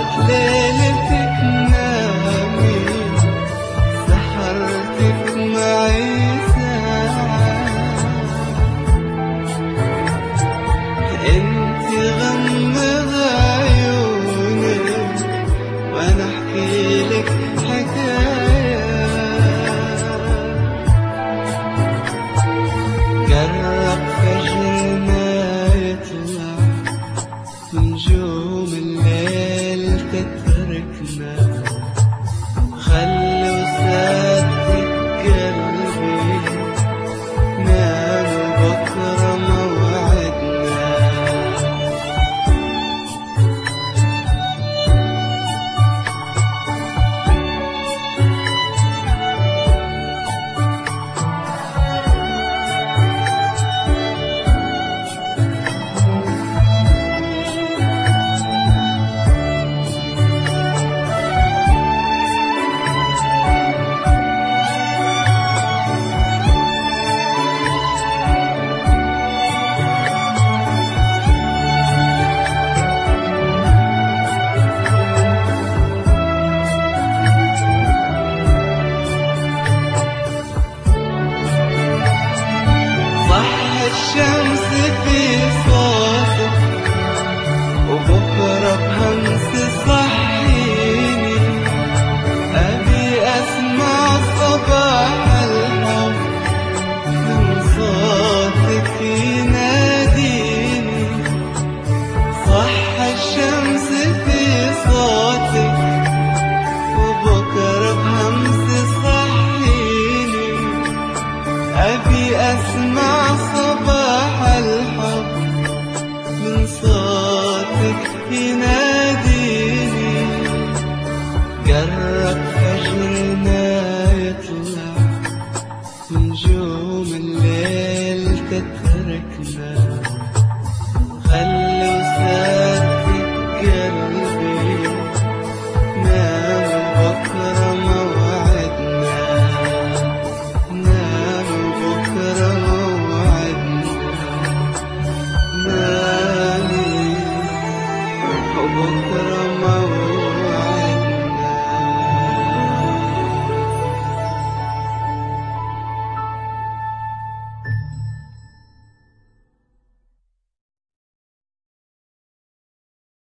ليلتك نامي سحرتك معي ساعة انت غمض عيونك وانا احكيلك حكاية قرب فجرنا يطلع نجوم الليل تتركنا خلي وسادتك قلبي نام بكرة موعدنا الشمس في صوتك وبكرة بهمس صحيني أبي أسمع صباح الحب من صوتك يناديني صح الشمس في صوتك وبكرة بهمس صحيني أبي أسمع صباح الحب من صوتك يناديني